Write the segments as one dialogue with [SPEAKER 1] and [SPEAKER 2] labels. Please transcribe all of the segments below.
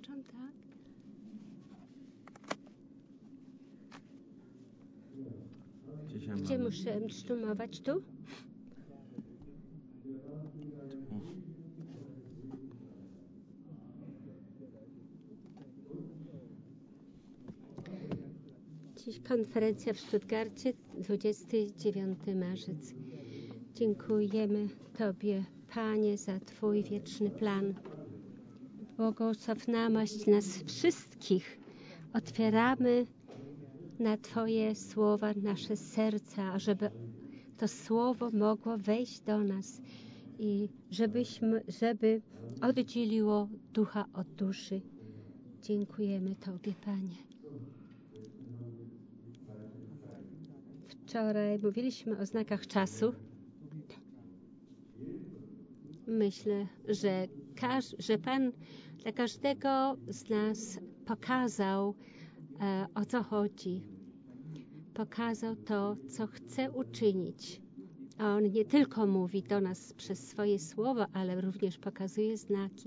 [SPEAKER 1] włączam, tak? Gdzie muszę sztumować? Tu? Dziś konferencja w Stuttgarcie, 29 marzec. Dziękujemy Tobie, Panie, za Twój wieczny plan. Błogosław namaść nas wszystkich. Otwieramy na Twoje słowa nasze serca, żeby to słowo mogło wejść do nas i żeby oddzieliło ducha od duszy. Dziękujemy Tobie, Panie. Wczoraj mówiliśmy o znakach czasu. Myślę, że Pan dla każdego z nas pokazał, o co chodzi. Pokazał to, co chce uczynić. On nie tylko mówi do nas przez swoje słowa, ale również pokazuje znaki.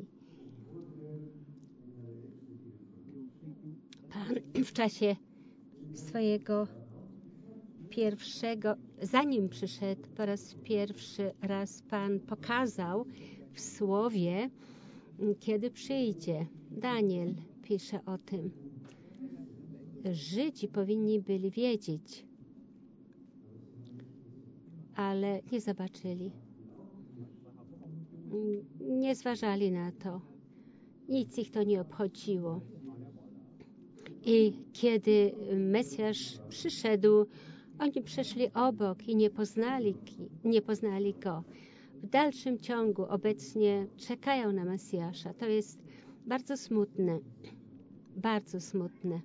[SPEAKER 1] Pan w czasie swojego pierwszego, zanim przyszedł po raz pierwszy raz, Pan pokazał w słowie, kiedy przyjdzie. Daniel pisze o tym. Żydzi powinni byli wiedzieć, ale nie zobaczyli. Nie zważali na to. Nic ich to nie obchodziło. I kiedy Mesjasz przyszedł, oni przeszli obok i nie poznali Go. W dalszym ciągu obecnie czekają na Mesjasza. To jest bardzo smutne. Bardzo smutne.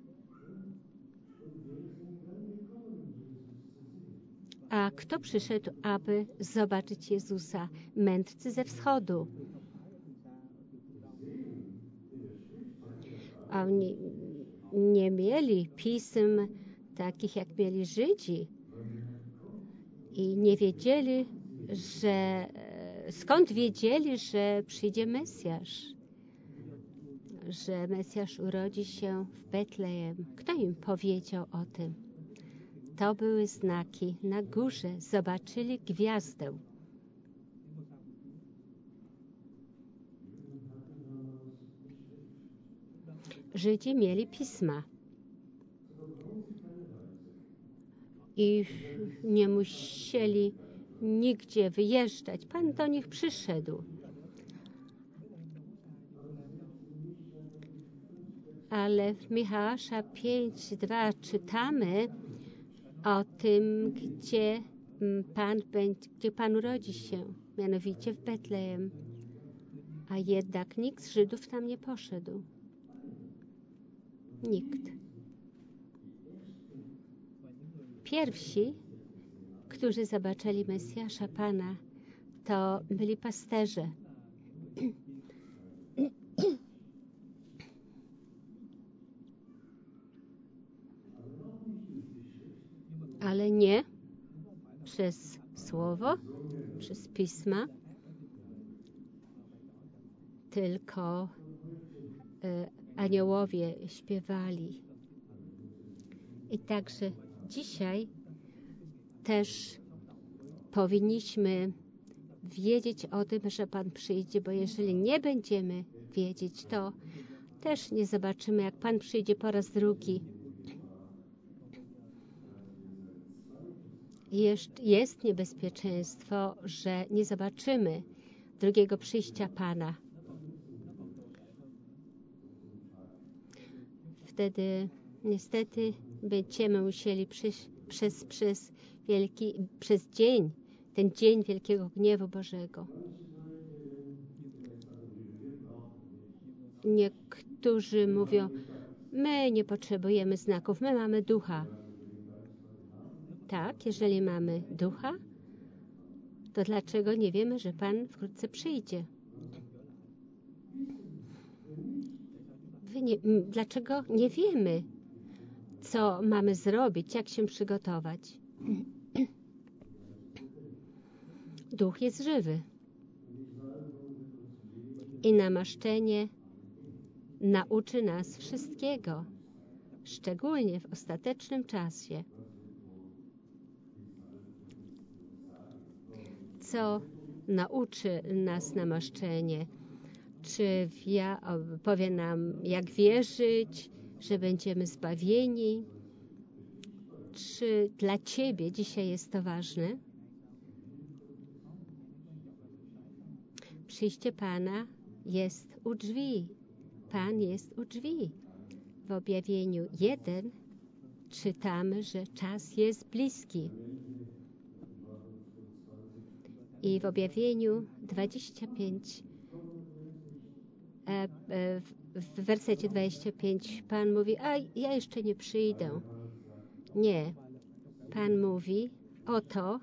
[SPEAKER 1] A kto przyszedł, aby zobaczyć Jezusa? Mędrcy ze wschodu. Oni nie mieli pism takich, jak mieli Żydzi. I nie wiedzieli, skąd wiedzieli, że przyjdzie Mesjasz. Że Mesjasz urodzi się w Betlejem. Kto im powiedział o tym? To były znaki na górze. Zobaczyli gwiazdę. Żydzi mieli pisma. I nie musieli nigdzie wyjeżdżać. Pan do nich przyszedł. Ale w Michała 5:2 czytamy o tym, gdzie Pan urodzi się, mianowicie w Betlejem. A jednak nikt z Żydów tam nie poszedł. Nikt. Pierwsi, którzy zobaczyli Mesjasza Pana, to byli pasterze. Ale nie przez słowo, przez pisma, tylko aniołowie śpiewali. I także dzisiaj też powinniśmy wiedzieć o tym, że Pan przyjdzie, bo jeżeli nie będziemy wiedzieć, to też nie zobaczymy, jak Pan przyjdzie po raz drugi. Jest niebezpieczeństwo, że nie zobaczymy drugiego przyjścia Pana. Wtedy niestety będziemy musieli przez ten dzień wielkiego gniewu Bożego. Niektórzy mówią, my nie potrzebujemy znaków, my mamy ducha. Tak, jeżeli mamy ducha, to dlaczego nie wiemy, że Pan wkrótce przyjdzie? Dlaczego nie wiemy, co mamy zrobić, jak się przygotować? Duch jest żywy. I namaszczenie nauczy nas wszystkiego, szczególnie w ostatecznym czasie. Co nauczy nas namaszczenie? Czy powie nam, jak wierzyć, że będziemy zbawieni? Czy dla Ciebie dzisiaj jest to ważne? Przyjście Pana jest u drzwi. Pan jest u drzwi. W objawieniu 1 czytamy, że czas jest bliski. I w objawieniu 25, w wersecie 25 Pan mówi, a ja jeszcze nie przyjdę. Nie. Pan mówi, oto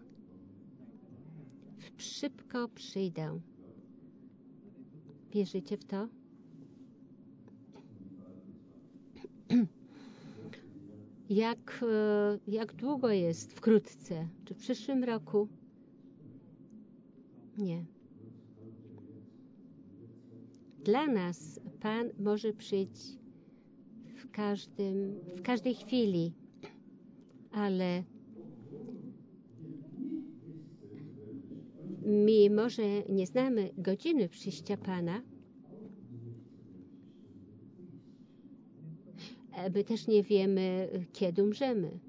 [SPEAKER 1] szybko przyjdę. Wierzycie w to? Jak długo jest? Wkrótce. Czy w przyszłym roku? Nie. Dla nas Pan może przyjść w każdej chwili, ale mimo że nie znamy godziny przyjścia Pana, my też nie wiemy, kiedy umrzemy.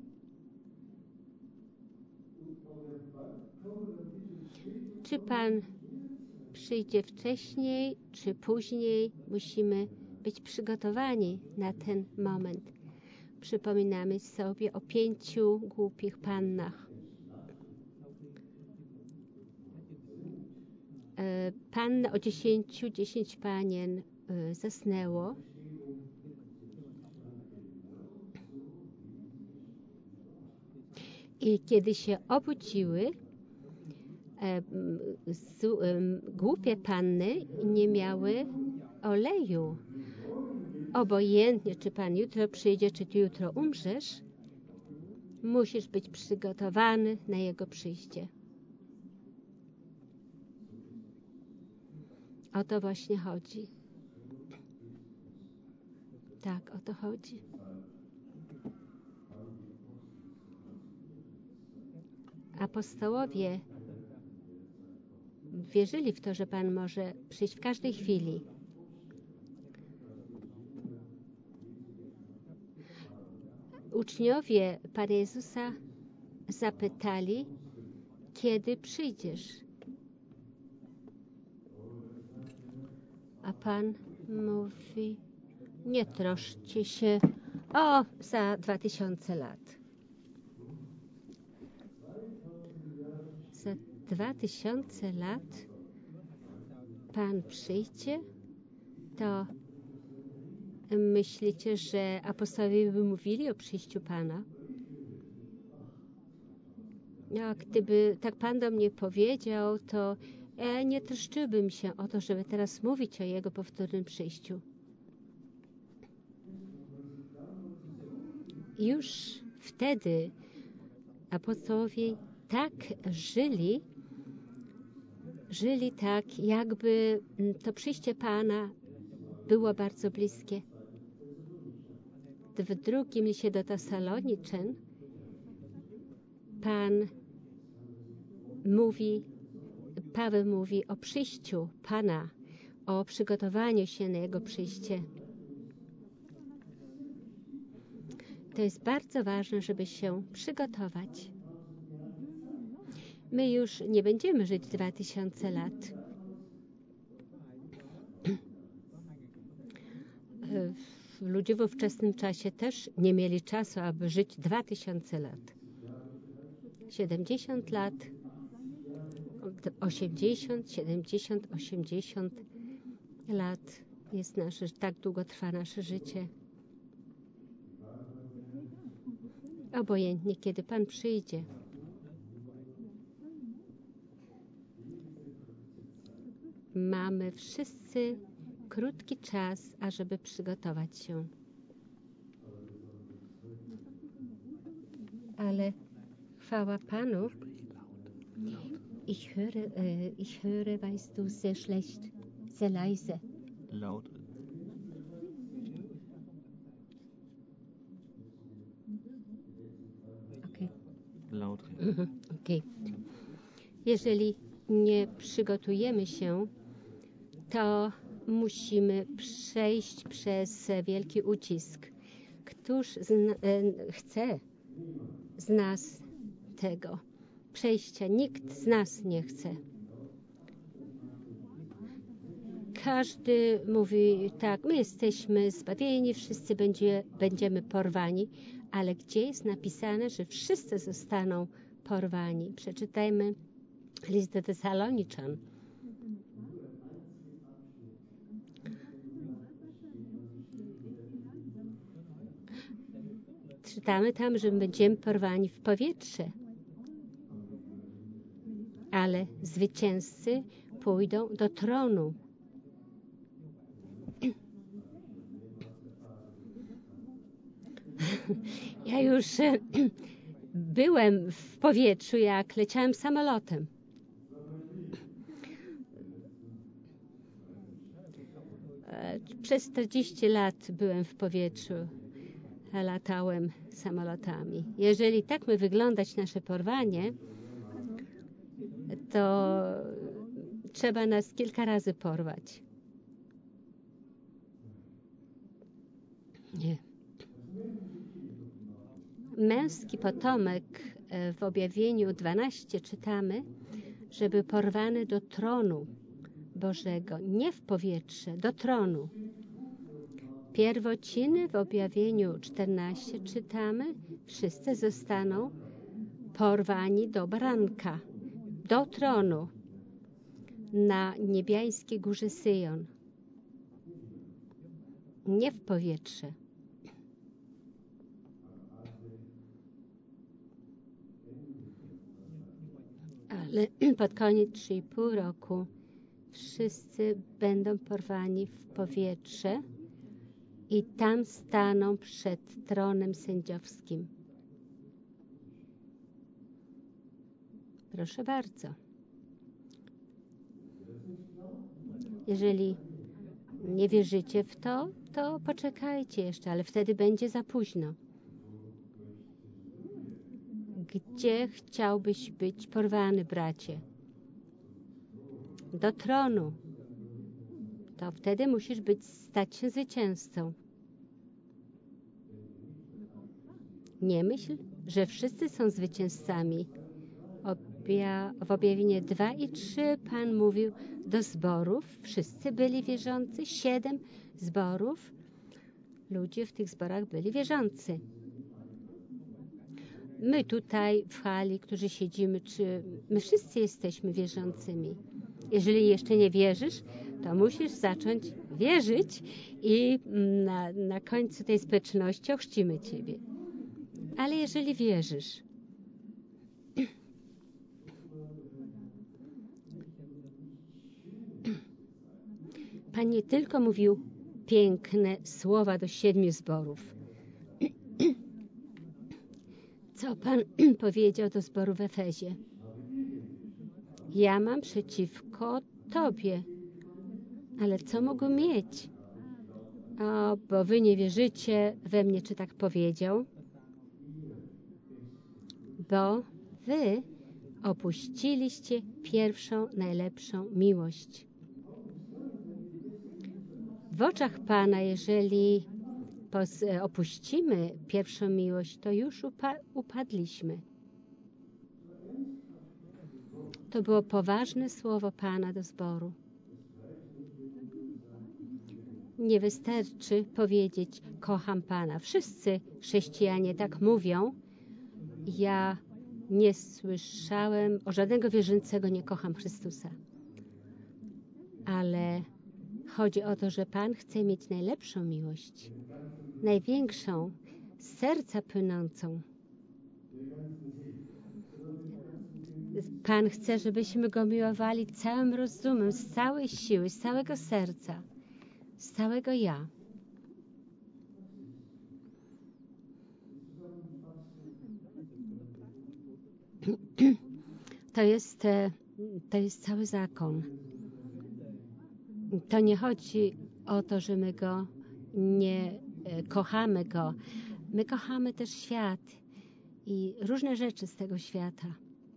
[SPEAKER 1] Czy Pan przyjdzie wcześniej, czy później? Musimy być przygotowani na ten moment. Przypominamy sobie o 5 głupich pannach. Panna o 10 panien zasnęło. I kiedy się obudziły, głupie panny nie miały oleju. Obojętnie, czy Pan jutro przyjdzie, czy Ty jutro umrzesz, musisz być przygotowany na Jego przyjście. O to właśnie chodzi. Tak, o to chodzi. Apostołowie wierzyli w to, że Pan może przyjść w każdej chwili. Uczniowie Pana Jezusa zapytali, kiedy przyjdziesz? A Pan mówi, nie troszcie się, za 2000 lat. Za 2000 lat Pan przyjdzie, to myślicie, że apostołowie by mówili o przyjściu Pana? Gdyby tak Pan do mnie powiedział, to nie troszczyłbym się o to, żeby teraz mówić o Jego powtórnym przyjściu. Już wtedy apostołowie tak żyli tak, jakby to przyjście Pana było bardzo bliskie. W drugim liście do Tesaloniczan Paweł mówi o przyjściu Pana, o przygotowaniu się na Jego przyjście. To jest bardzo ważne, żeby się przygotować. My już nie będziemy żyć 2000 lat. Ludzie w ówczesnym czasie też nie mieli czasu, aby żyć 2000 lat. 70 lat, 80, 70, 80 lat jest tak długo trwa nasze życie. Obojętnie, kiedy Pan przyjdzie. Mamy wszyscy krótki czas, ażeby przygotować się. Ale chwała Panu. Ich höre, weißt du, sehr schlecht, sehr leise.
[SPEAKER 2] Laut. laut reden.
[SPEAKER 1] Okay. Jeżeli nie przygotujemy się, to musimy przejść przez wielki ucisk. Któż chce z nas tego przejścia? Nikt z nas nie chce. Każdy mówi, tak, my jesteśmy zbawieni, wszyscy będziemy porwani, ale gdzie jest napisane, że wszyscy zostaną porwani? Przeczytajmy list do Tesaloniczan. Czytamy tam, że będziemy porwani w powietrze, ale zwycięzcy pójdą do tronu. Ja już byłem w powietrzu, jak leciałem samolotem. Przez 40 lat byłem w powietrzu, latałem samolotami. Jeżeli tak ma wyglądać nasze porwanie, to trzeba nas kilka razy porwać. Nie. Męski potomek w objawieniu 12 czytamy, żeby porwany do tronu Bożego, nie w powietrze, do tronu. Pierwociny w objawieniu 14 czytamy, wszyscy zostaną porwani do baranka, do tronu na niebiańskiej górze Syjon, nie w powietrze. Ale pod koniec 3,5 roku wszyscy będą porwani w powietrze i tam staną przed tronem sędziowskim. Proszę bardzo. Jeżeli nie wierzycie w to, to poczekajcie jeszcze, ale wtedy będzie za późno. Gdzie chciałbyś być porwany, bracie? Do tronu. To wtedy musisz stać się zwycięzcą. Nie myśl, że wszyscy są zwycięzcami. W objawieniu 2 i 3 Pan mówił do zborów. Wszyscy byli wierzący. 7 zborów. Ludzie w tych zborach byli wierzący. My tutaj w hali, którzy siedzimy, my wszyscy jesteśmy wierzącymi. Jeżeli jeszcze nie wierzysz, to musisz zacząć wierzyć i na końcu tej społeczności ochrzcimy Ciebie. Ale jeżeli wierzysz, Pan nie tylko mówił piękne słowa do 7 zborów. Co Pan powiedział do zboru w Efezie? Ja mam przeciwko Tobie. Ale co mogę mieć? Bo wy nie wierzycie we mnie, czy tak powiedział? Bo wy opuściliście pierwszą, najlepszą miłość. W oczach Pana, jeżeli opuścimy pierwszą miłość, to już upadliśmy. To było poważne słowo Pana do zboru. Nie wystarczy powiedzieć, kocham Pana. Wszyscy chrześcijanie tak mówią. Ja nie słyszałem o żadnego wierzącego, nie kocham Chrystusa. Ale chodzi o to, że Pan chce mieć najlepszą miłość, największą, z serca płynącą. Pan chce, żebyśmy Go miłowali całym rozumem, z całej siły, z całego serca, z całego ja. To jest cały zakon. To nie chodzi o to, że my Go nie kochamy Go. My kochamy też świat i różne rzeczy z tego świata.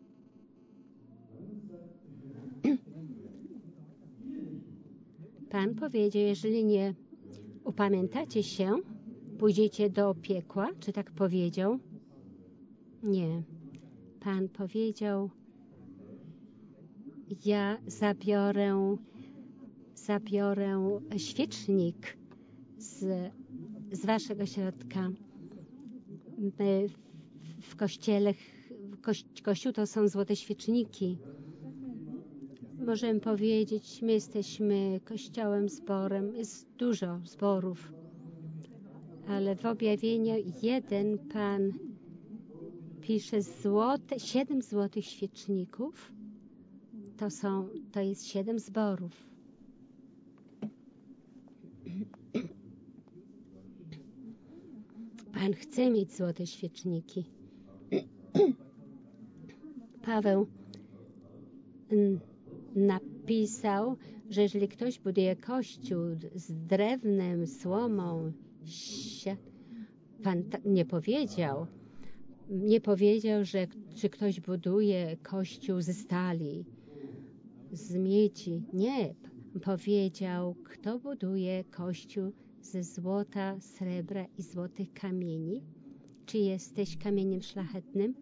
[SPEAKER 1] Pan powiedział, jeżeli nie upamiętacie się, pójdziecie do piekła. Czy tak powiedział? Nie. Pan powiedział, ja zabiorę świecznik z waszego środka. W kościele, kościół to są złote świeczniki. Możemy powiedzieć, my jesteśmy kościołem, zborem, jest dużo zborów, ale w objawieniu 1 Pan pisze 7 złotych świeczników, to jest 7 zborów. Pan chce mieć złote świeczniki. Paweł napisał, że jeżeli ktoś buduje kościół z drewnem, słomą, Pan nie powiedział, że czy ktoś buduje kościół ze stali, z miedzi. Nie, powiedział, kto buduje kościół ze złota, srebra i złotych kamieni. Czy jesteś kamieniem szlachetnym?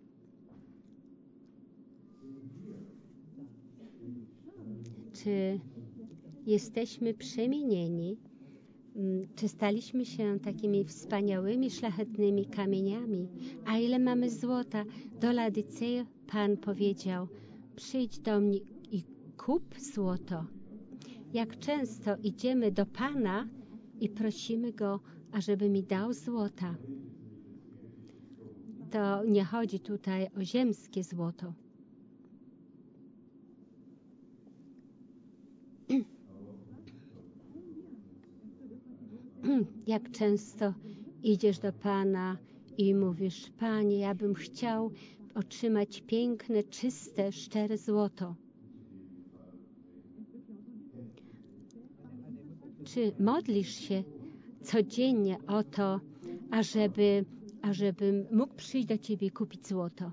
[SPEAKER 1] Czy jesteśmy przemienieni? Czy staliśmy się takimi wspaniałymi, szlachetnymi kamieniami? A ile mamy złota? Do Ladycei Pan powiedział, przyjdź do mnie i kup złoto. Jak często idziemy do Pana i prosimy Go, ażeby mi dał złota. To nie chodzi tutaj o ziemskie złoto. Jak często idziesz do Pana i mówisz, Panie, ja bym chciał otrzymać piękne, czyste, szczere złoto. Czy modlisz się codziennie o to, ażebym mógł przyjść do Ciebie i kupić złoto?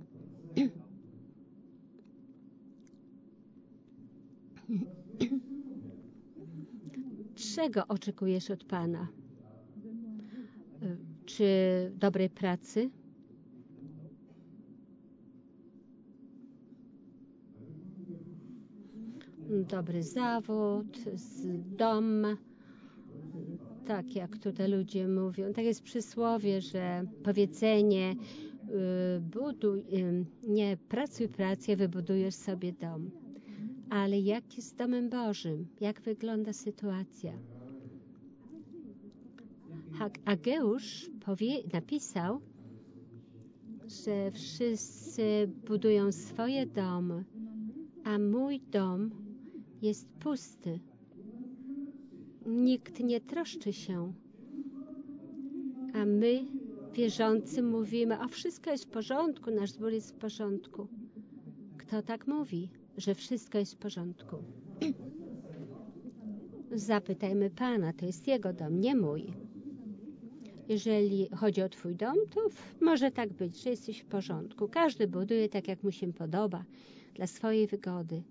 [SPEAKER 1] Czego oczekujesz od Pana? Czy dobrej pracy? Dobry zawód, dom, tak jak tutaj ludzie mówią. Tak jest przysłowie, że powiedzenie nie pracuj pracę, wybudujesz sobie dom. Ale jak jest z domem Bożym? Jak wygląda sytuacja? Ageusz napisał, że wszyscy budują swoje domy, a mój dom jest pusty. Nikt nie troszczy się. A my, wierzący, mówimy, a wszystko jest w porządku, nasz zbór jest w porządku. Kto tak mówi, że wszystko jest w porządku? Zapytajmy Pana, to jest Jego dom, nie mój. Jeżeli chodzi o Twój dom, to może tak być, że jesteś w porządku. Każdy buduje tak, jak mu się podoba, dla swojej wygody.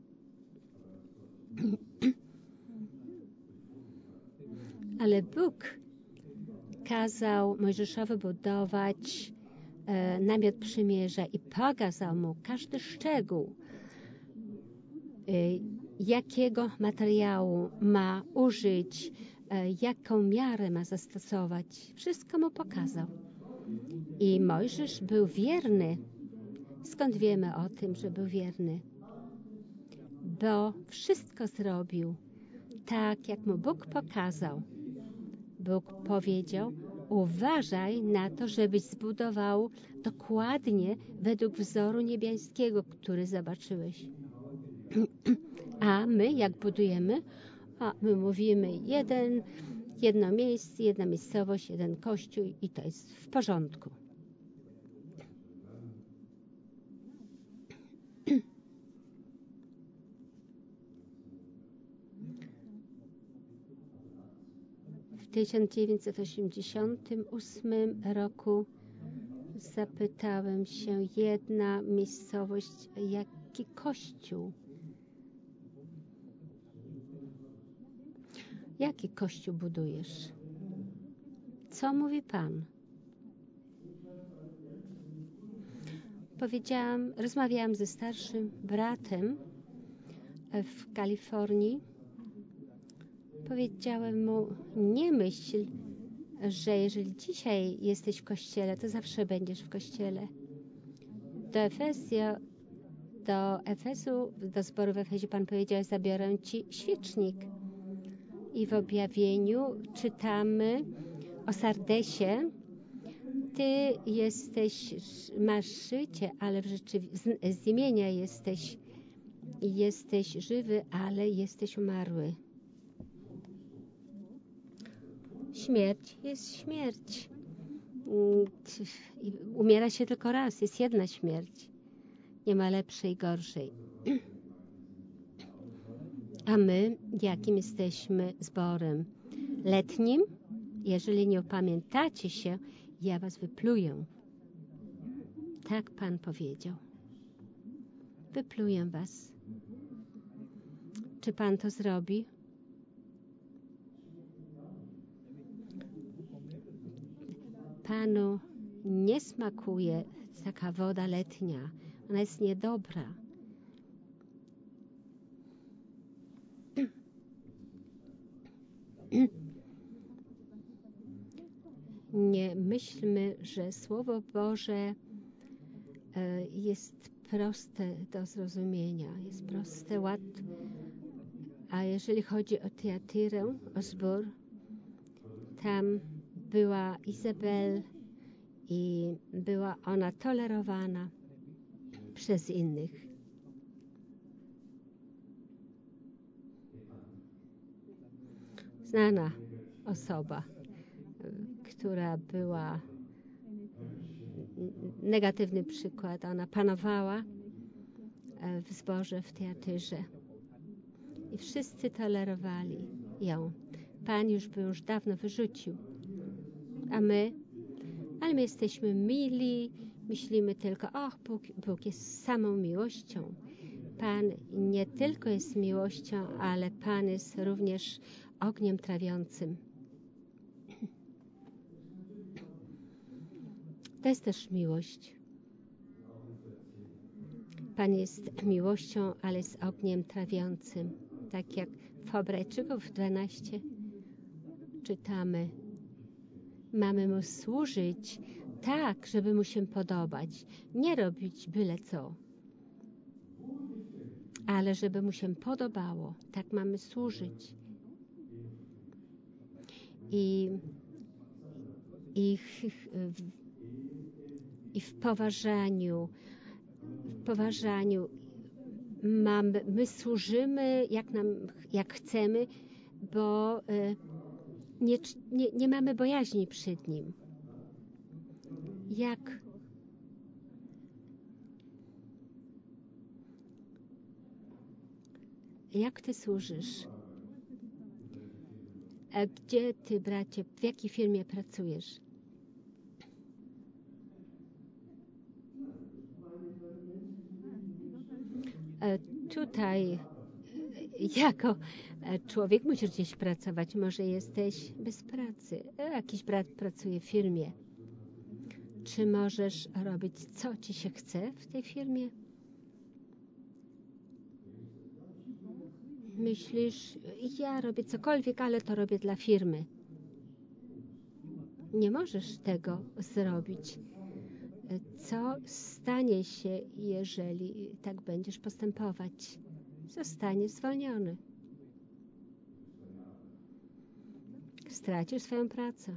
[SPEAKER 1] Ale Bóg kazał Mojżeszowi budować namiot przymierza i pokazał mu każdy szczegół, jakiego materiału ma użyć, jaką miarę ma zastosować. Wszystko mu pokazał. I Mojżesz był wierny. Skąd wiemy o tym, że był wierny? Bo wszystko zrobił tak, jak mu Bóg pokazał. Bóg powiedział, uważaj na to, żebyś zbudował dokładnie według wzoru niebieskiego, który zobaczyłeś. A my, jak budujemy, my mówimy jedno miejsce, jedna miejscowość, jeden kościół i to jest w porządku. W 1988 roku Zapytałem się, jedna miejscowość, jaki kościół? Jaki kościół budujesz? Co mówi Pan? Rozmawiałam ze starszym bratem w Kalifornii. Powiedziałem mu, nie myśl, że jeżeli dzisiaj jesteś w kościele, to zawsze będziesz w kościele. Do zboru w Efezie Pan powiedział, zabiorę Ci świecznik. I w objawieniu czytamy o Sardesie. Ty masz życie, ale z imienia jesteś żywy, ale jesteś umarły. Śmierć jest śmierć. Umiera się tylko raz, jest jedna śmierć. Nie ma lepszej, gorszej. A my, jakim jesteśmy zborem? Letnim? Jeżeli nie opamiętacie się, ja was wypluję. Tak Pan powiedział. Wypluję was. Czy Pan to zrobi? Panu nie smakuje taka woda letnia. Ona jest niedobra. Nie myślmy, że Słowo Boże jest proste do zrozumienia, jest proste, łatwe. A jeżeli chodzi o Tyatyrę, o zbór, tam była Izabel i była ona tolerowana przez innych. Znana osoba, która była negatywny przykład. Ona panowała w zborze, w Tyatyrze i wszyscy tolerowali ją. Pan już dawno wyrzucił. Ale my jesteśmy mili, myślimy tylko, Bóg jest samą miłością. Pan nie tylko jest miłością, ale Pan jest również ogniem trawiącym. To jest też miłość. Pan jest miłością, ale jest ogniem trawiącym. Tak jak w Hebrajczyków 12 czytamy. Mamy Mu służyć tak, żeby Mu się podobać. Nie robić byle co, ale żeby Mu się podobało. Tak mamy służyć. I w poważaniu my służymy jak chcemy, bo nie mamy bojaźni przed Nim. Jak Ty służysz? A gdzie Ty, bracie, w jakiej firmie pracujesz? Tutaj jako człowiek musisz gdzieś pracować. Może jesteś bez pracy. Jakiś brat pracuje w firmie. Czy możesz robić, co Ci się chce w tej firmie? Myślisz, ja robię cokolwiek, ale to robię dla firmy. Nie możesz tego zrobić. Co stanie się, jeżeli tak będziesz postępować? Zostaniesz zwolniony. Stracisz swoją pracę.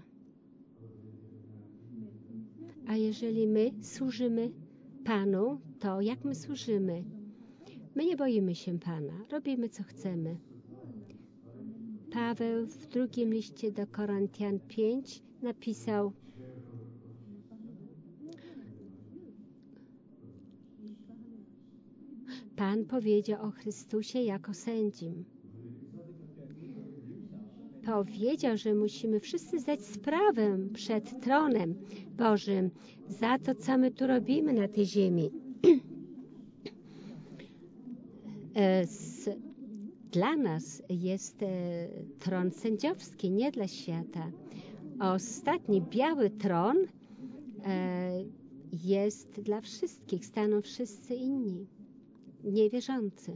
[SPEAKER 1] A jeżeli my służymy Panu, to jak my służymy? My nie boimy się Pana, robimy co chcemy. Paweł w drugim liście do Koryntian 5 napisał: Pan powiedział o Chrystusie jako sędzim. powiedział, że musimy wszyscy zdać sprawę przed tronem Bożym za to, co my tu robimy na tej ziemi. Dla nas jest tron sędziowski, nie dla świata. Ostatni biały tron jest dla wszystkich, staną wszyscy inni, niewierzący.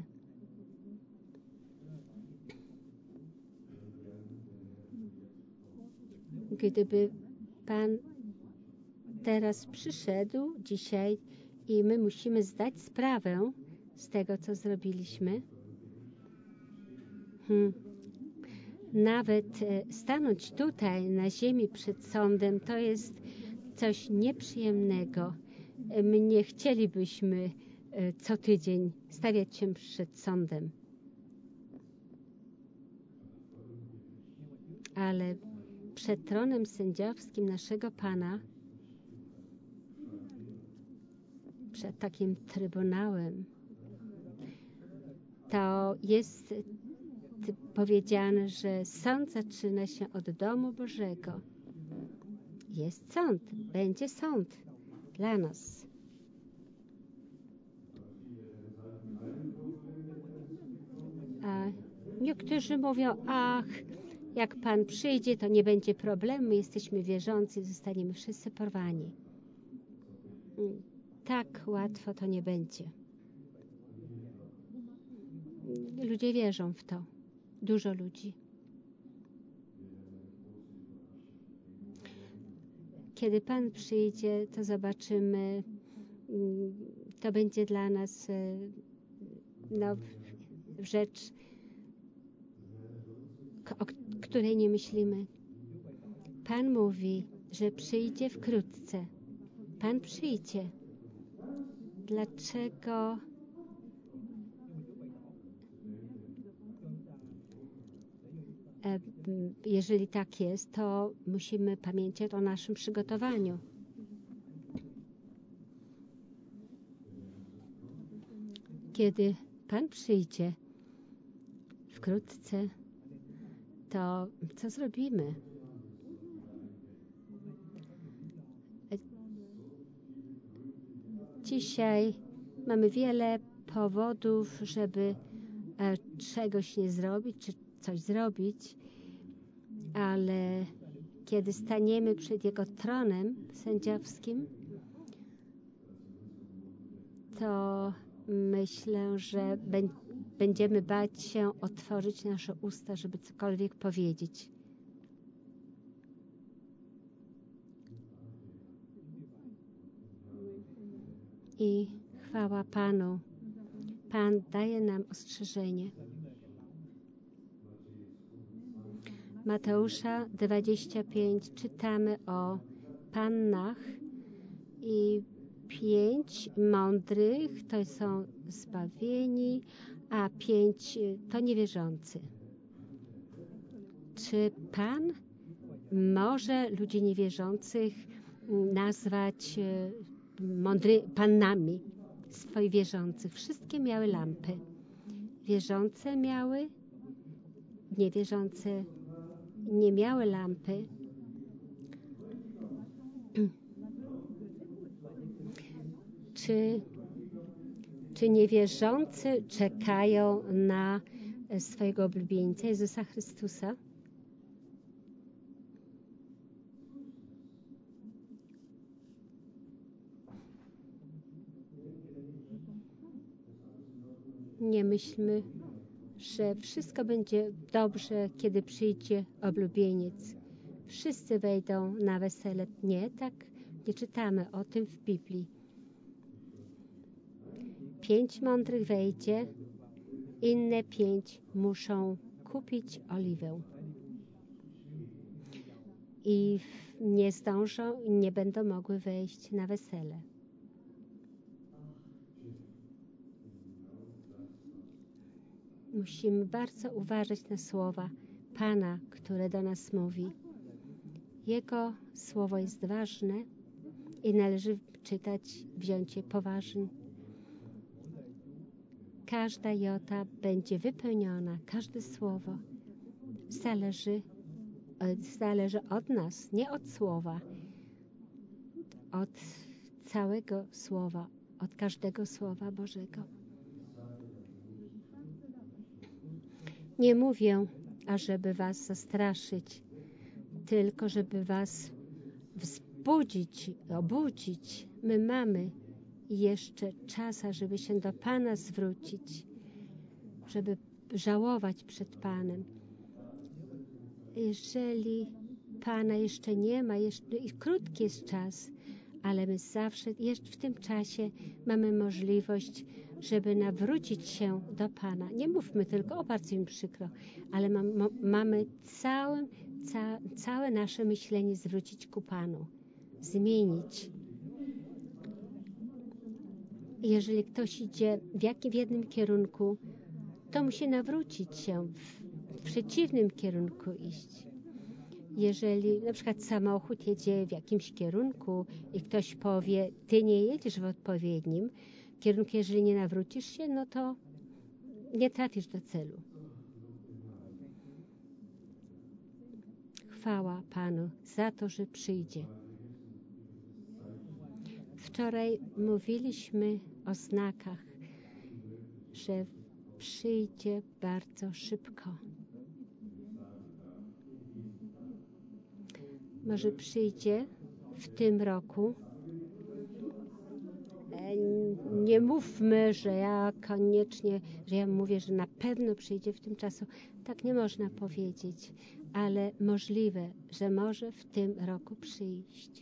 [SPEAKER 1] Gdyby Pan teraz przyszedł dzisiaj i my musimy zdać sprawę z tego, co zrobiliśmy, nawet stanąć tutaj na ziemi przed sądem, to jest coś nieprzyjemnego. My nie chcielibyśmy co tydzień stawiać się przed sądem. Ale przed tronem sędziowskim naszego Pana, przed takim trybunałem, to jest powiedziane, że sąd zaczyna się od domu Bożego. Jest sąd, będzie sąd dla nas. A niektórzy mówią, ach, jak Pan przyjdzie, to nie będzie problemu, jesteśmy wierzący, zostaniemy wszyscy porwani. Tak łatwo to nie będzie. Ludzie wierzą w to. Dużo ludzi. Kiedy Pan przyjdzie, to zobaczymy, to będzie dla nas rzecz, o której nie myślimy. Pan mówi, że przyjdzie wkrótce. Pan przyjdzie. Dlaczego? Jeżeli tak jest, to musimy pamiętać o naszym przygotowaniu. Kiedy Pan przyjdzie wkrótce, to co zrobimy? Dzisiaj mamy wiele powodów, żeby czegoś nie zrobić, czy coś zrobić, ale kiedy staniemy przed Jego tronem sędziowskim, to myślę, że będziemy bać się otworzyć nasze usta, żeby cokolwiek powiedzieć. I chwała Panu. Pan daje nam ostrzeżenie. Mateusza 25 czytamy o pannach i 5 mądrych to są zbawieni, a 5 to niewierzący. Czy Pan może ludzi niewierzących nazwać pannami swoich wierzących? Wszystkie miały lampy. Wierzące miały, niewierzące nie miały lampy. Czy niewierzący czekają na swojego oblubieńca Jezusa Chrystusa? Nie myślmy, że wszystko będzie dobrze, kiedy przyjdzie oblubieniec. Wszyscy wejdą na wesele. Nie, tak nie czytamy o tym w Biblii. 5 mądrych wejdzie, inne 5 muszą kupić oliwę. I nie zdążą, nie będą mogły wejść na wesele. Musimy bardzo uważać na słowa Pana, które do nas mówi. Jego słowo jest ważne i należy czytać, wziąć je poważnie. Każda jota będzie wypełniona, każde słowo. Zależy zależy od nas, nie od słowa, od całego słowa, od każdego słowa Bożego. Nie mówię, ażeby was zastraszyć, tylko żeby was wzbudzić, obudzić. My mamy jeszcze czas, żeby się do Pana zwrócić, żeby żałować przed Panem. Jeżeli Pana jeszcze nie ma, krótki jest czas, ale my zawsze jeszcze w tym czasie mamy możliwość, żeby nawrócić się do Pana. Nie mówmy tylko, o bardzo mi przykro, ale mamy całe nasze myślenie zwrócić ku Panu, zmienić. Jeżeli ktoś idzie w jednym kierunku, to musi nawrócić się, w przeciwnym kierunku iść. Jeżeli na przykład samochód jedzie w jakimś kierunku i ktoś powie, ty nie jedziesz w odpowiednim kierunku, jeżeli nie nawrócisz się, no to nie trafisz do celu. Chwała Panu za to, że przyjdzie. Wczoraj mówiliśmy o znakach, że przyjdzie bardzo szybko. Może przyjdzie w tym roku. Nie mówmy, że ja mówię, że na pewno przyjdzie w tym czasu. Tak nie można powiedzieć, ale możliwe, że może w tym roku przyjść.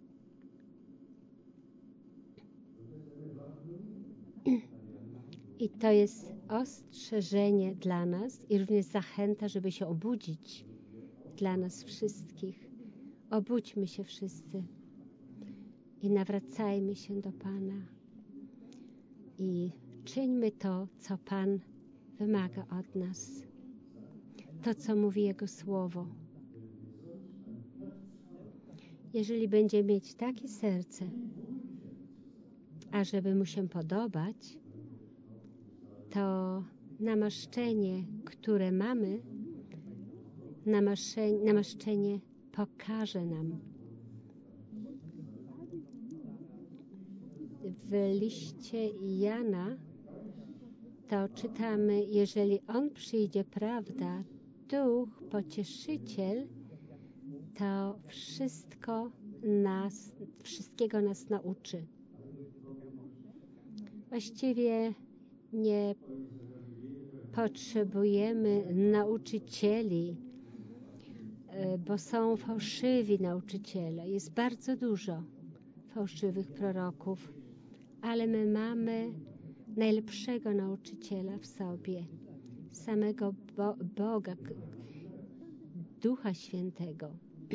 [SPEAKER 1] I to jest ostrzeżenie dla nas i również zachęta, żeby się obudzić dla nas wszystkich. Obudźmy się wszyscy i nawracajmy się do Pana i czyńmy to, co Pan wymaga od nas, to, co mówi Jego Słowo. Jeżeli będziemy mieć takie serce, ażeby Mu się podobać, to namaszczenie, które mamy, namaszczenie pokaże nam. W liście Jana to czytamy, jeżeli On przyjdzie, prawda, Duch Pocieszyciel, to wszystkiego nas nauczy. Właściwie nie potrzebujemy nauczycieli, bo są fałszywi nauczyciele. Jest bardzo dużo fałszywych proroków, ale my mamy najlepszego nauczyciela w sobie, samego Boga, Ducha Świętego.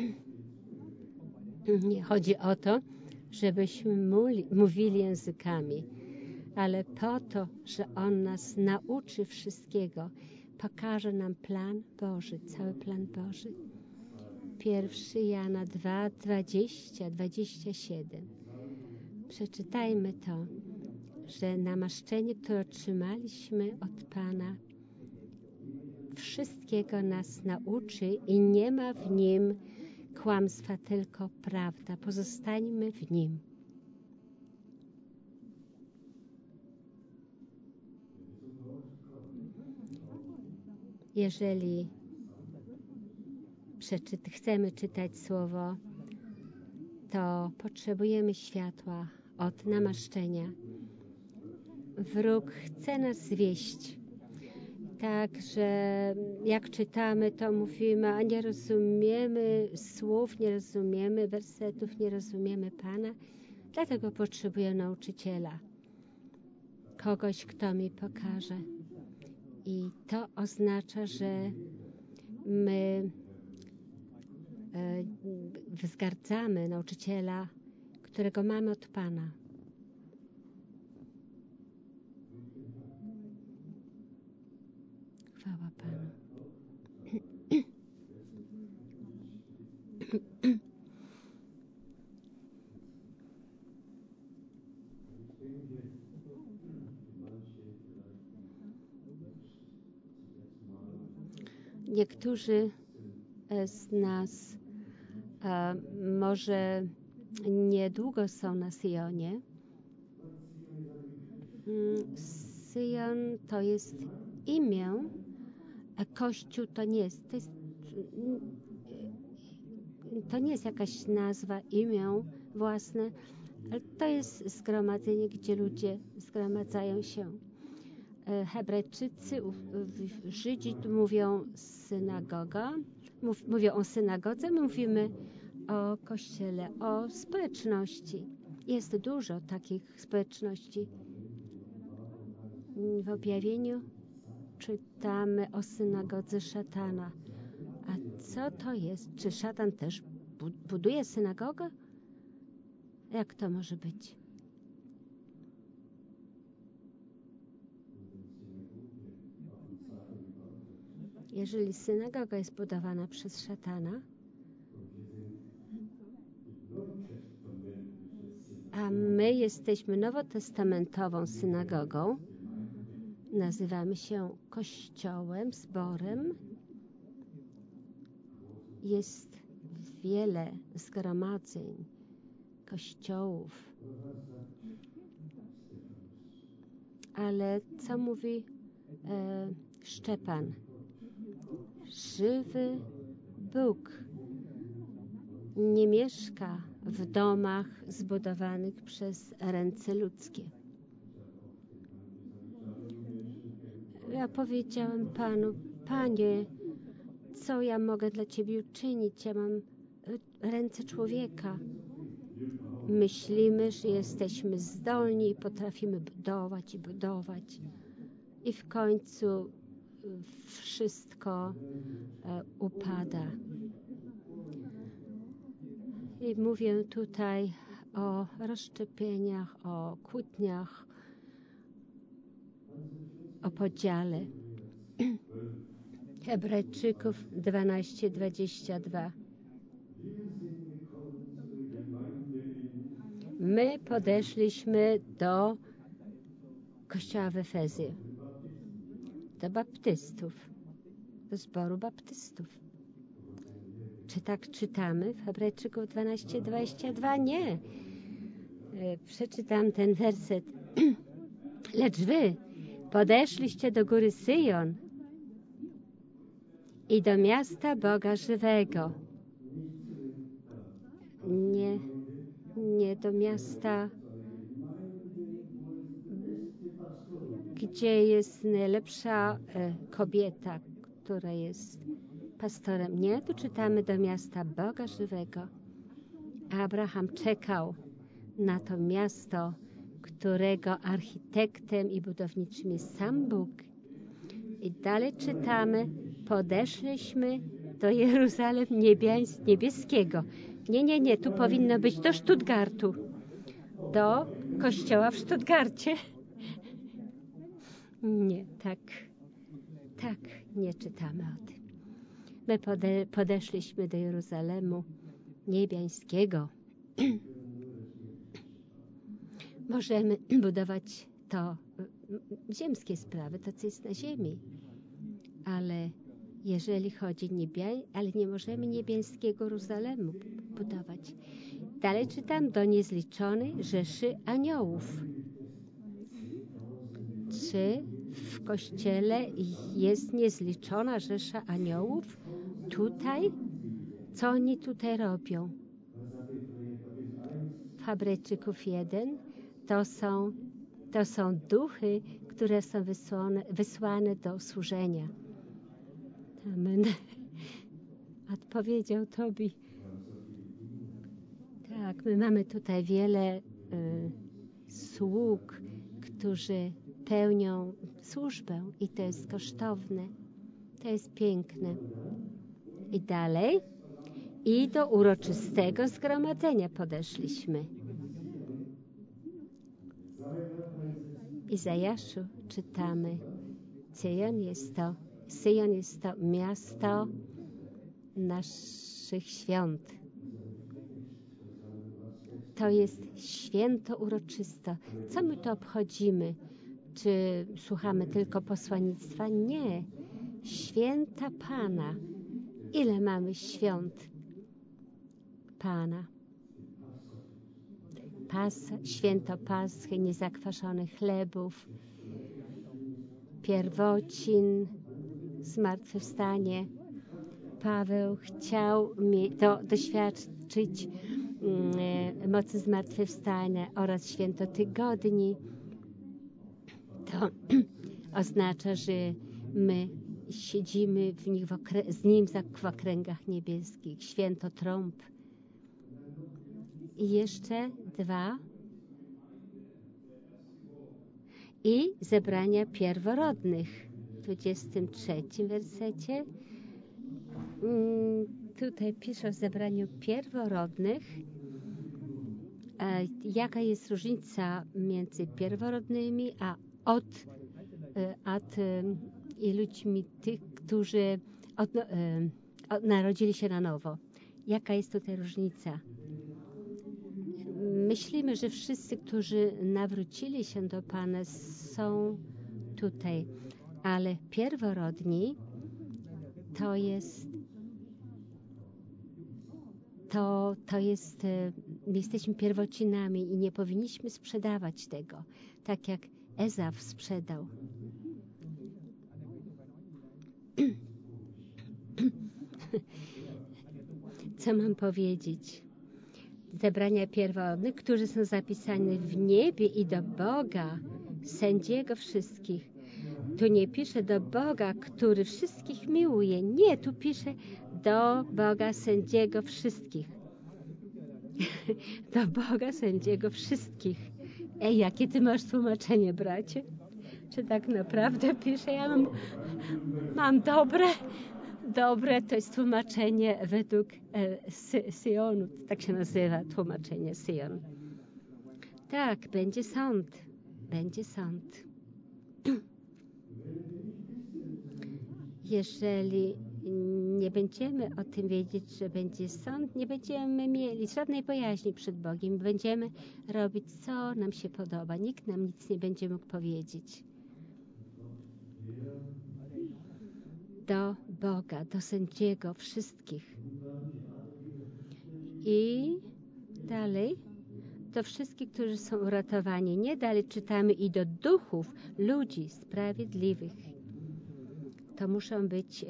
[SPEAKER 1] Nie chodzi o to, żebyśmy mówili językami, ale po to, że On nas nauczy wszystkiego, pokaże nam plan Boży, cały plan Boży. 1 Jana 2, 20, 27. Przeczytajmy to, że namaszczenie, które otrzymaliśmy od Pana, wszystkiego nas nauczy i nie ma w nim kłamstwa, tylko prawda. Pozostańmy w nim. Jeżeli chcemy czytać Słowo, to potrzebujemy światła od namaszczenia. Wróg chce nas zwieść. Także jak czytamy, to mówimy, a nie rozumiemy słów, nie rozumiemy wersetów, nie rozumiemy Pana. Dlatego potrzebuję nauczyciela. Kogoś, kto mi pokaże. I to oznacza, że my wzgardzamy nauczyciela, którego mamy od Pana. Chwała Panu. Niektórzy z nas może niedługo są na Syjonie. Syjon to jest imię, a Kościół to nie jest. To nie jest jakaś nazwa, imię własne, ale to jest zgromadzenie, gdzie ludzie zgromadzają się. Hebrajczycy, Żydzi mówią synagoga, mówią o synagodze, mówimy o kościele, o społeczności. Jest dużo takich społeczności. W objawieniu czytamy o synagodze szatana. A co to jest? Czy szatan też buduje synagogę? Jak to może być? Jeżeli synagoga jest budowana przez szatana, a my jesteśmy nowotestamentową synagogą, nazywamy się kościołem, zborem, jest wiele zgromadzeń, kościołów. Ale co mówi Szczepan? Żywy Bóg nie mieszka w domach zbudowanych przez ręce ludzkie. Ja powiedziałem Panu: Panie, co ja mogę dla Ciebie uczynić? Ja mam ręce człowieka. Myślimy, że jesteśmy zdolni i potrafimy budować i budować. I w końcu wszystko upada. I mówię tutaj o rozszczepieniach, o kłótniach, o podziale. Hebrajczyków 12:22. My podeszliśmy do kościoła w Efezie, do baptystów, do zboru baptystów. Czy tak czytamy w Hebrajczyków 12:22? Nie. Przeczytam ten werset. Lecz wy podeszliście do góry Syjon i do miasta Boga żywego. Nie do miasta, gdzie jest najlepsza kobieta, która jest pastorem. Nie, tu czytamy do miasta Boga żywego. Abraham czekał na to miasto, którego architektem i budowniczym jest sam Bóg. I dalej czytamy: podeszliśmy do Jeruzalem niebieskiego. Nie, tu powinno być do Stuttgartu. Do kościoła w Stuttgarcie. Nie, tak nie czytamy o tym. My podeszliśmy do Jeruzalemu niebiańskiego. Możemy budować to ziemskie sprawy, to co jest na ziemi. Ale jeżeli chodzi ale nie możemy niebiańskiego Jeruzalemu budować. Dalej czytam: do niezliczonej rzeszy aniołów. Czy w kościele jest niezliczona rzesza aniołów? Tutaj? Co oni tutaj robią? W Hebrajczyków 1 to są duchy, które są wysłane do służenia. Amen. Odpowiedział Tobi. Tak, my mamy tutaj wiele sług, którzy pełnią służbę i to jest kosztowne. To jest piękne. I dalej. I do uroczystego zgromadzenia podeszliśmy. W Izajaszu czytamy: Syjon jest to miasto naszych świąt. To jest święto uroczyste. Co my to obchodzimy? Czy słuchamy tylko posłannictwa? Nie. Święta Pana. Ile mamy świąt Pana. Święto Paschy, niezakwaszonych chlebów, pierwocin, zmartwychwstanie. Paweł chciał doświadczyć mocy zmartwychwstania oraz święto tygodni. To oznacza, że my siedzimy w nich z Nim w okręgach niebieskich. Święto trąb. I jeszcze 2. I zebrania pierworodnych. W 23 wersecie tutaj pisze o zebraniu pierworodnych. Jaka jest różnica między pierworodnymi i ludźmi tych, którzy narodzili się na nowo? Jaka jest tutaj różnica? Myślimy, że wszyscy, którzy nawrócili się do Pana, są tutaj, ale pierworodni jesteśmy pierwocinami i nie powinniśmy sprzedawać tego, tak jak Ezaf sprzedał. Co mam powiedzieć? Zebrania pierworodnych, którzy są zapisani w niebie i do Boga, sędziego wszystkich. Tu nie pisze do Boga, który wszystkich miłuje. Nie, tu pisze do Boga, sędziego wszystkich. Do Boga, sędziego wszystkich. Jakie ty masz tłumaczenie, bracie? Czy tak naprawdę pisze? Ja mam dobre, to jest tłumaczenie według Syjonu. Tak się nazywa tłumaczenie Syjon. Tak, będzie sąd. Będzie sąd. Jeżeli nie będziemy o tym wiedzieć, że będzie sąd, nie będziemy mieli żadnej bojaźni przed Bogiem. Będziemy robić, co nam się podoba. Nikt nam nic nie będzie mógł powiedzieć. Do Boga, do sędziego wszystkich. I dalej, do wszystkich, którzy są uratowani. Nie dalej czytamy i do duchów ludzi sprawiedliwych. To muszą być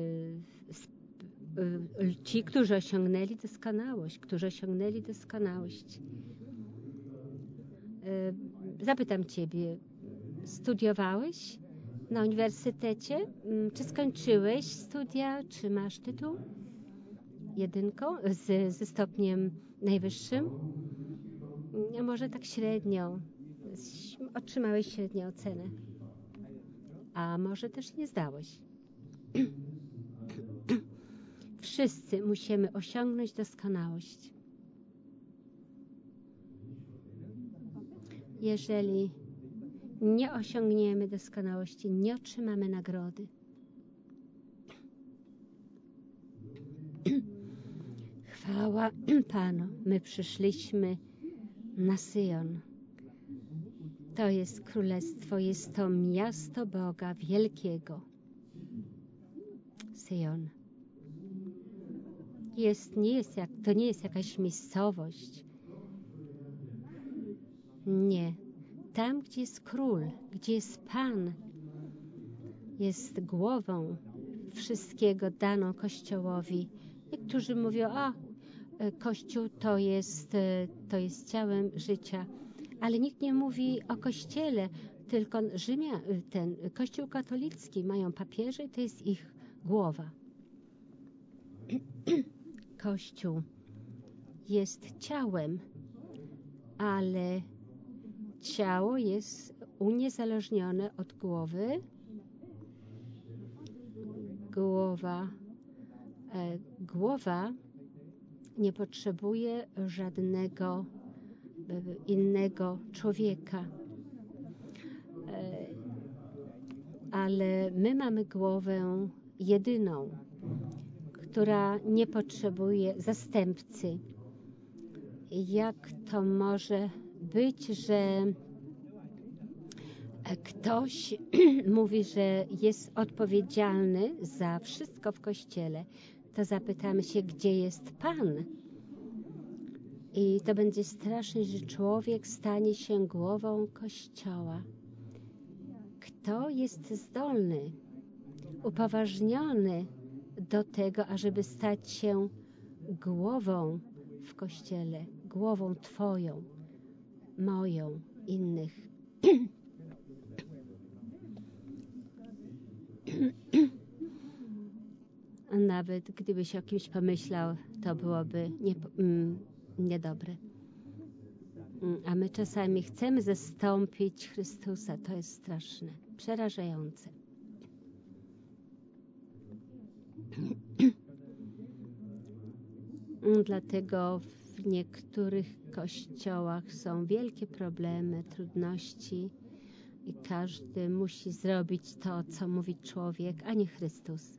[SPEAKER 1] ci, którzy osiągnęli doskonałość. Zapytam Ciebie, studiowałeś na uniwersytecie? Czy skończyłeś studia? Czy masz tytuł? 1 ze stopniem najwyższym? A może tak średnio. Otrzymałeś średnią ocenę. A może też nie zdałeś. Wszyscy musimy osiągnąć doskonałość. Jeżeli nie osiągniemy doskonałości, nie otrzymamy nagrody. Chwała Panu, my przyszliśmy na Syjon. To jest królestwo, jest to miasto Boga wielkiego. Syjon. To nie jest jakaś miejscowość. Nie. Tam, gdzie jest król, gdzie jest Pan, jest głową wszystkiego daną Kościołowi. Niektórzy mówią, Kościół to jest ciałem życia. Ale nikt nie mówi o Kościele, tylko Kościół katolicki mają papieże i to jest ich głowa. Kościół jest ciałem, ale ciało jest uniezależnione od głowy. Głowa nie potrzebuje żadnego innego człowieka. Ale my mamy głowę jedyną, która nie potrzebuje zastępcy. Jak to może być, że ktoś mówi, że jest odpowiedzialny za wszystko w Kościele? to zapytamy się, gdzie jest Pan? I to będzie straszne, że człowiek stanie się głową Kościoła. Kto jest zdolny, upoważniony do tego, ażeby stać się głową w Kościele, głową Twoją, moją, innych. Nawet gdybyś o kimś pomyślał, to byłoby niedobre. A my czasami chcemy zastąpić Chrystusa. To jest straszne, przerażające. Dlatego w niektórych kościołach są wielkie problemy, trudności i każdy musi zrobić to, co mówi człowiek, a nie Chrystus.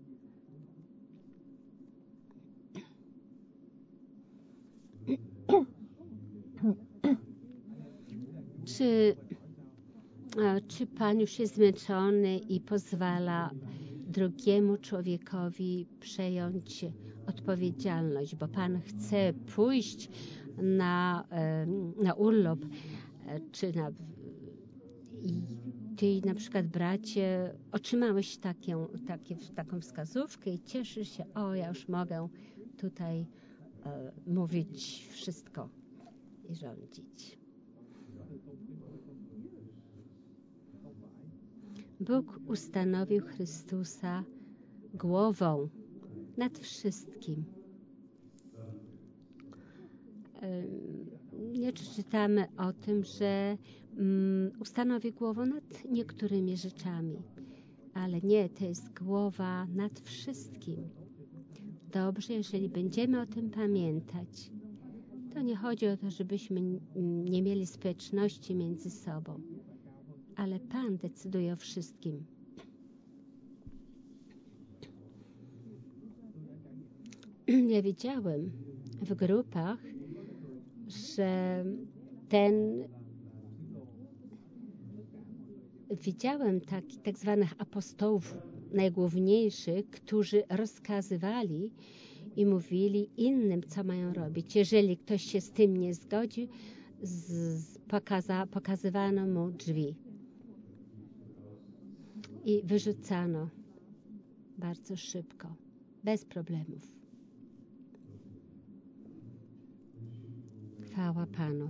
[SPEAKER 1] Czy Pan już jest zmęczony i pozwala drugiemu człowiekowi przejąć odpowiedzialność, bo Pan chce pójść na urlop, czy Ty na przykład, bracie, otrzymałeś taką wskazówkę i cieszysz się, ja już mogę tutaj mówić wszystko i rządzić. Bóg ustanowił Chrystusa głową nad wszystkim. Nie czytamy o tym, że ustanowi głową nad niektórymi rzeczami, ale nie, to jest głowa nad wszystkim. Dobrze, jeżeli będziemy o tym pamiętać. To nie chodzi o to, żebyśmy nie mieli sprzeczności między sobą, ale Pan decyduje o wszystkim. Ja widziałem w grupach, że widziałem tak zwanych apostołów najgłówniejszych, którzy rozkazywali i mówili innym, co mają robić. Jeżeli ktoś się z tym nie zgodzi, pokazywano mu drzwi i wyrzucano bardzo szybko, bez problemów. Chwała Panu.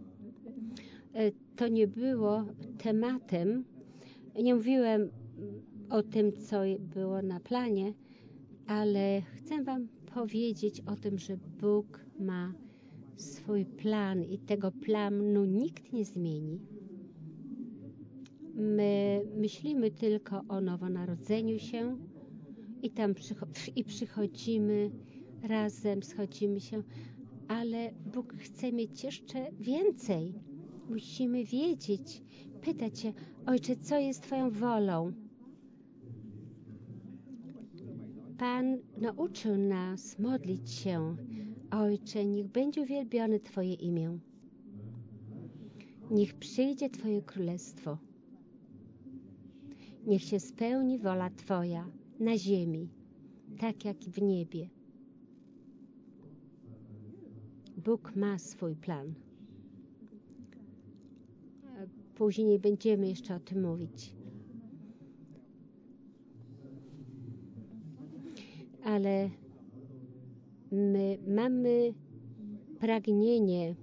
[SPEAKER 1] To nie było tematem, nie mówiłem o tym, co było na planie, ale chcę Wam powiedzieć o tym, że Bóg ma swój plan i tego planu nikt nie zmieni. My myślimy tylko o nowonarodzeniu się i tam przychodzimy razem, schodzimy się, ale Bóg chce mieć jeszcze więcej. Musimy wiedzieć, pytać się, Ojcze, co jest Twoją wolą? Pan nauczył nas modlić się, Ojcze, niech będzie uwielbione Twoje imię. Niech przyjdzie Twoje królestwo. Niech się spełni wola Twoja na ziemi, tak jak w niebie. Bóg ma swój plan. Później będziemy jeszcze o tym mówić. Ale my mamy pragnienie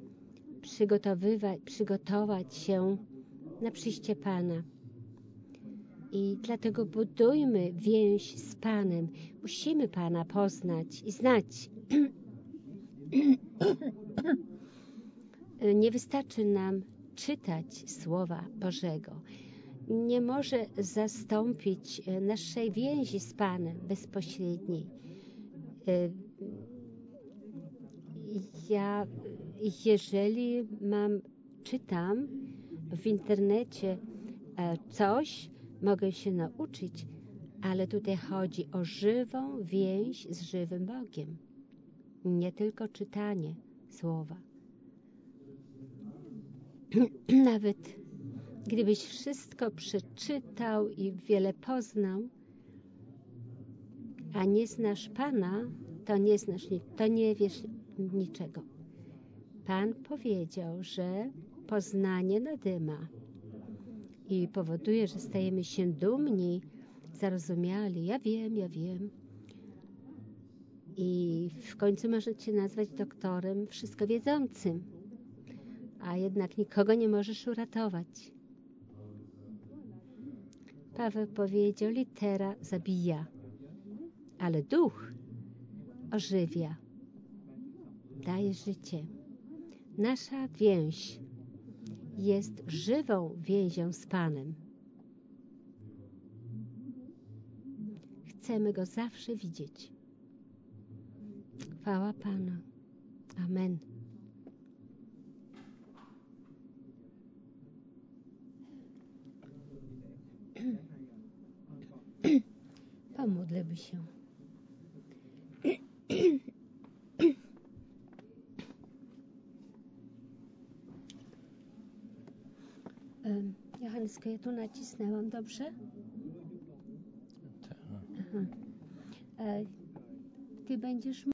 [SPEAKER 1] przygotować się na przyjście Pana. I dlatego budujmy więź z Panem. Musimy Pana poznać i znać. Nie wystarczy nam czytać Słowa Bożego. Nie może zastąpić naszej więzi z Panem bezpośredniej. Ja, jeżeli czytam w internecie coś, mogę się nauczyć, ale tutaj chodzi o żywą więź z żywym Bogiem. Nie tylko czytanie Słowa. Nawet gdybyś wszystko przeczytał i wiele poznał, a nie znasz Pana, to nie wiesz niczego. Pan powiedział, że poznanie nadyma i powoduje, że stajemy się dumni, zarozumiali. Ja wiem. I w końcu możesz się nazwać doktorem wszystko wiedzącym, a jednak nikogo nie możesz uratować. Paweł powiedział, litera zabija, ale duch ożywia, daje życie. Nasza więź jest żywą więzią z Panem. Chcemy Go zawsze widzieć. Chwała Panu. Amen. Pomódlmy się. Johannesko, ja tu nacisnęłam, dobrze?
[SPEAKER 2] Tak.
[SPEAKER 1] Aha. Ty będziesz